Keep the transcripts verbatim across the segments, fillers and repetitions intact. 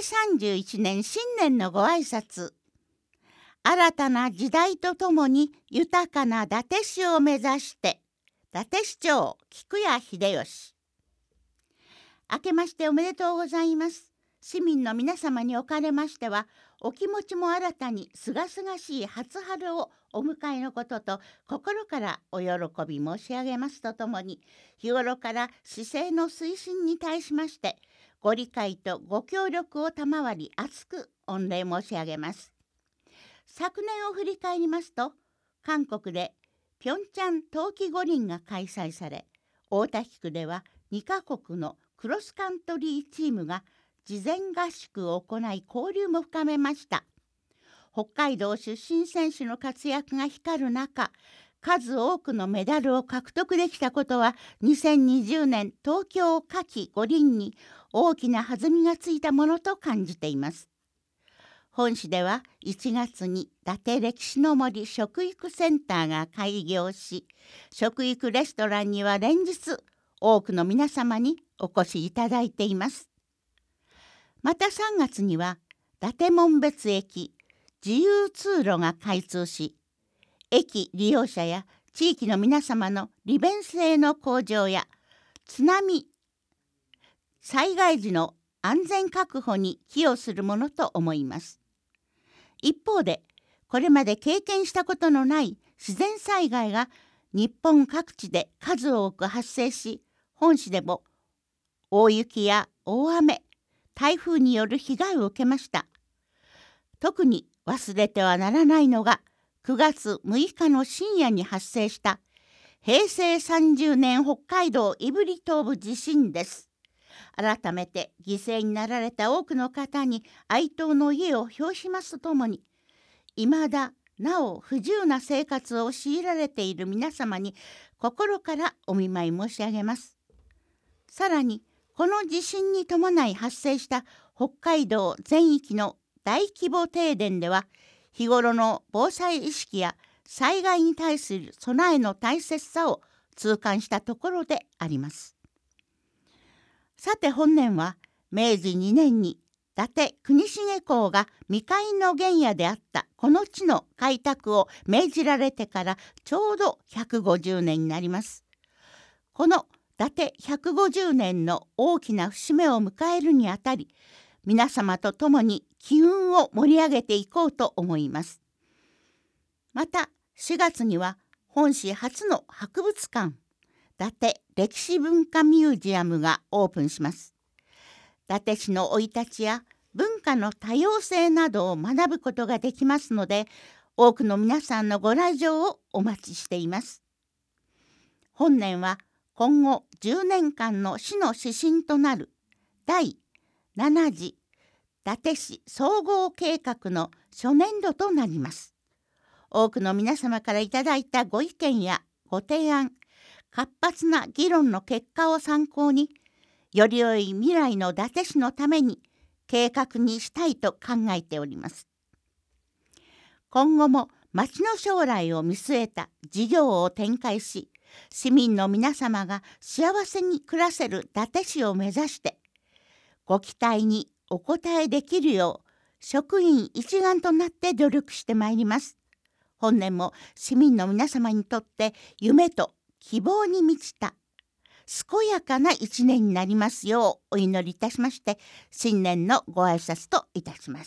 さんじゅういちねん新年のご挨拶。新たな時代とともに豊かな伊達市を目指して、伊達市長菊谷秀吉。明けましておめでとうございます。市民の皆様におかれましては、お気持ちも新たにすがすがしい初春をお迎えのことと、心からお喜び申し上げますとともに、日頃から市政の推進に対しまして、ご理解とご協力を賜り厚く御礼申し上げます。昨年を振り返りますと、韓国でピョンチャン冬季五輪が開催され、大田区ではにカ国のクロスカントリーチームが事前合宿を行い交流も深めました。北海道出身選手の活躍が光る中、数多くのメダルを獲得できたことはにせんにじゅうねん東京夏季五輪に大きな弾みがついたものと感じています。本市ではいちがつに伊達歴史の森食育センターが開業し、食育レストランには連日多くの皆様にお越しいただいています。またさんがつには伊達紋別駅自由通路が開通し、駅利用者や地域の皆様の利便性の向上や津波災害時の安全確保に寄与するものと思います。一方で、これまで経験したことのない自然災害が日本各地で数多く発生し、本市でも大雪や大雨、台風による被害を受けました。特に忘れてはならないのがくがつむいかの深夜に発生したへいせいさんじゅうねん北海道胆振東部地震です。改めて犠牲になられた多くの方に哀悼の意を表しますとともに、いまだなお不自由な生活を強いられている皆様に心からお見舞い申し上げます。さらにこの地震に伴い発生した北海道全域の大規模停電では、日頃の防災意識や災害に対する備えの大切さを痛感したところであります。さて本年はめいじにねんに伊達国重公が未開の原野であったこの地の開拓を命じられてからちょうどひゃくごじゅうねんになります。この伊達ひゃくごじゅうねんの大きな節目を迎えるにあたり、皆様と共に機運を盛り上げていこうと思います。またしがつには本市初の博物館、伊達歴史文化ミュージアムがオープンします。伊達市の生い立ちや文化の多様性などを学ぶことができますので、多くの皆さんのご来場をお待ちしています。本年は今後じゅうねんかんの市の指針となるだいなな次伊達市総合計画の初年度となります。多くの皆様からいただいたご意見やご提案、活発な議論の結果を参考に、より良い未来の伊達市のために計画にしたいと考えております。今後も町の将来を見据えた事業を展開し、市民の皆様が幸せに暮らせる伊達市を目指して、ご期待にお応えできるよう職員一丸となって努力してまいります。本年も市民の皆様にとって夢と希望に満ちた健やかな一年になりますようお祈りいたしまして、新年のご挨拶といたします。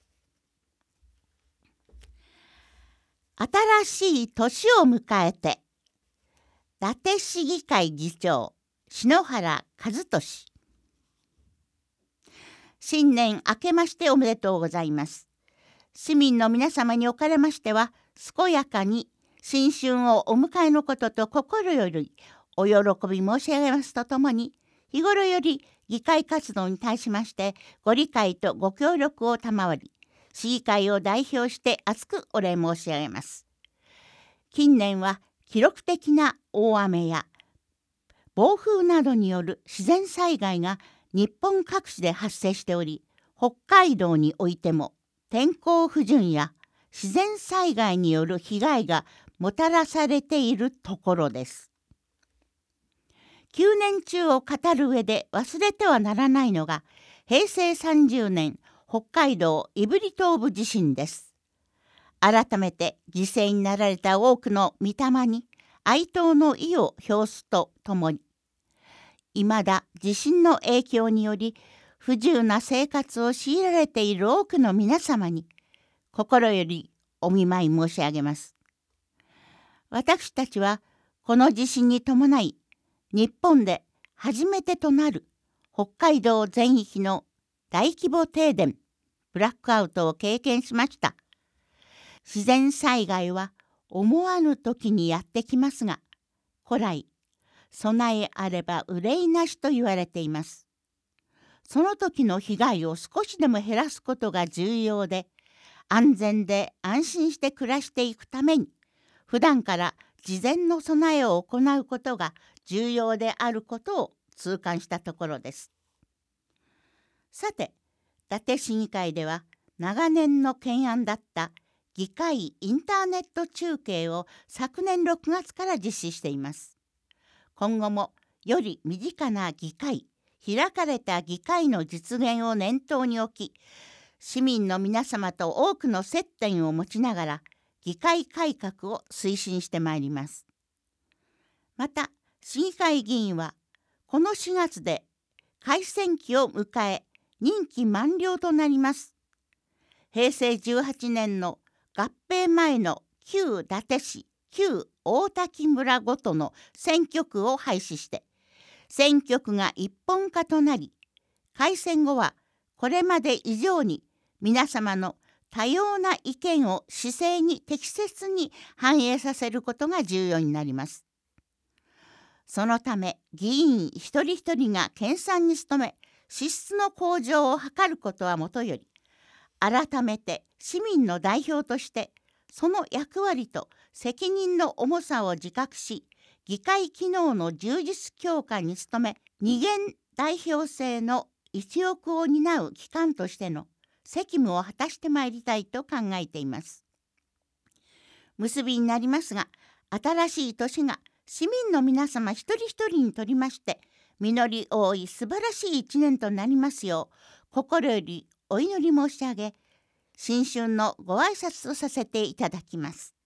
新しい年を迎えて、伊達市議会議長篠原和俊。新年明けましておめでとうございます。市民の皆様におかれましては、健やかに新春をお迎えのことと心よりお喜び申し上げますとともに、日頃より議会活動に対しましてご理解とご協力を賜り、市議会を代表して厚くお礼申し上げます。近年は記録的な大雨や暴風などによる自然災害が日本各地で発生しており、北海道においても天候不順や自然災害による被害がもたらされているところです。きゅうねん中を語る上で忘れてはならないのがへいせいさんじゅうねん北海道胆振東部地震です。改めて犠牲になられた多くの御霊に哀悼の意を表すとともに、いまだ地震の影響により不自由な生活を強いられている多くの皆様に心よりお見舞い申し上げます。私たちはこの地震に伴い、日本で初めてとなる北海道全域の大規模停電、ブラックアウトを経験しました。自然災害は思わぬ時にやってきますが、古来、備えあれば憂いなしと言われています。その時の被害を少しでも減らすことが重要で、安全で安心して暮らしていくために、普段から事前の備えを行うことが重要であることを痛感したところです。さて、伊達市議会では長年の懸案だった議会インターネット中継を昨年ろくがつから実施しています。今後もより身近な議会、開かれた議会の実現を念頭に置き、市民の皆様と多くの接点を持ちながら議会改革を推進してまいります。また、市議会議員はこのしがつで改選期を迎え、任期満了となります。へいせいじゅうはちねんの合併前の旧伊達市、旧大滝村ごとの選挙区を廃止して、選挙区が一本化となり、改選後はこれまで以上に皆様の多様な意見を市政に適切に反映させることが重要になります。そのため議員一人一人が研鑽に努め、資質の向上を図ることはもとより、改めて市民の代表としてその役割と責任の重さを自覚し、議会機能の充実強化に努め、二元代表制の一翼を担う機関としての責務を果たしてまいりたいと考えています。結びになりますが、新しい年が市民の皆様一人一人にとりまして実り多い素晴らしい一年となりますよう心よりお祈り申し上げ、新春のご挨拶とさせていただきます。